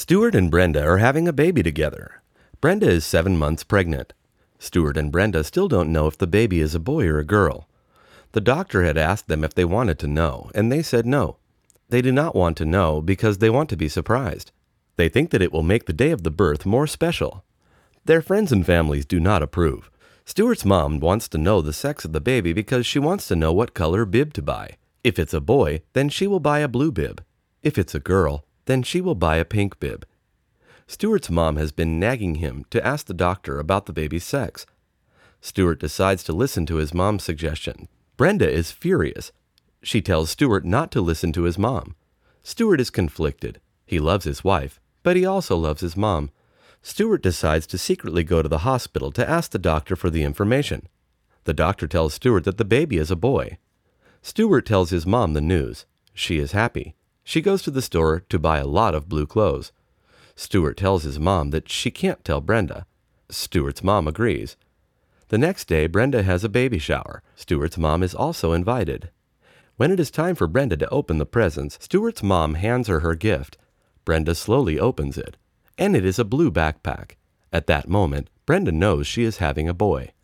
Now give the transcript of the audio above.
Stuart and Brenda are having a baby together. Brenda is 7 months pregnant. Stuart and Brenda still don't know if the baby is a boy or a girl. The doctor had asked them if they wanted to know, and they said no. They do not want to know because they want to be surprised. They think that it will make the day of the birth more special. Their friends and families do not approve. Stuart's mom wants to know the sex of the baby because she wants to know what color bib to buy. If it's a boy, then she will buy a blue bib. If it's a girl, then she will buy a pink bib. Stuart's mom has been nagging him to ask the doctor about the baby's sex. Stuart decides to listen to his mom's suggestion. Brenda is furious. She tells Stuart not to listen to his mom. Stuart is conflicted. He loves his wife, but he also loves his mom. Stuart decides to secretly go to the hospital to ask the doctor for the information. The doctor tells Stuart that the baby is a boy. Stuart tells his mom the news. She is happy. She goes to the store to buy a lot of blue clothes. Stuart tells his mom that she can't tell Brenda. Stuart's mom agrees. The next day, Brenda has a baby shower. Stuart's mom is also invited. When it is time for Brenda to open the presents, Stuart's mom hands her her gift. Brenda slowly opens it, and it is a blue backpack. At that moment, Brenda knows she is having a boy.